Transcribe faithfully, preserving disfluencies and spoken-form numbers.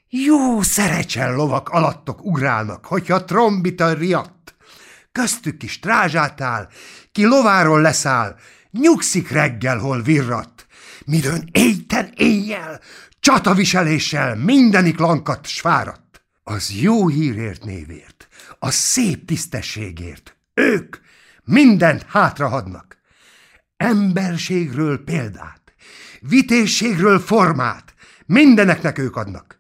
Jó szerecsen lovak alattok ugrálnak, hogyha trombita riadt. Köztük is strázsátál, ki lováról leszáll, nyugszik reggel, hol virrat. Midőn éjten éjjel, csataviseléssel mindenik lankadt s fáradt. Az jó hírért névért, a szép tisztességért ők mindent hátrahadnak. Emberségről példát, vitézségről formát mindeneknek ők adnak.